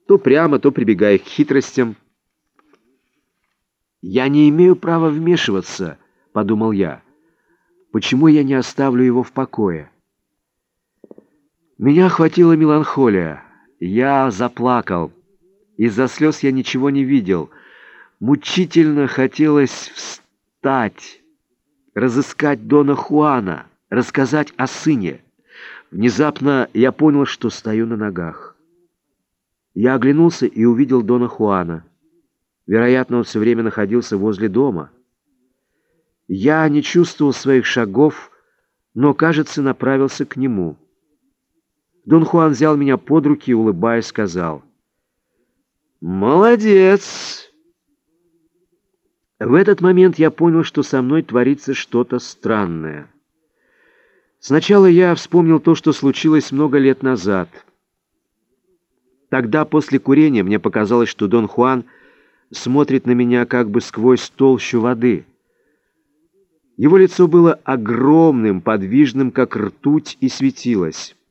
то прямо, то прибегая к хитростям. «Я не имею права вмешиваться», — подумал я. «Почему я не оставлю его в покое?» Меня охватила меланхолия. Я заплакал. Из-за слез я ничего не видел. Мучительно хотелось встать, разыскать Дона Хуана, рассказать о сыне. Внезапно я понял, что стою на ногах. Я оглянулся и увидел Дона Хуана. Вероятно, он все время находился возле дома. Я не чувствовал своих шагов, но, кажется, направился к нему. Дон Хуан взял меня под руки и, улыбаясь, сказал: «Молодец!» В этот момент я понял, что со мной творится что-то странное. Сначала я вспомнил то, что случилось много лет назад. Тогда, после курения, мне показалось, что Дон Хуан смотрит на меня как бы сквозь толщу воды. Его лицо было огромным, подвижным, как ртуть, и светилось.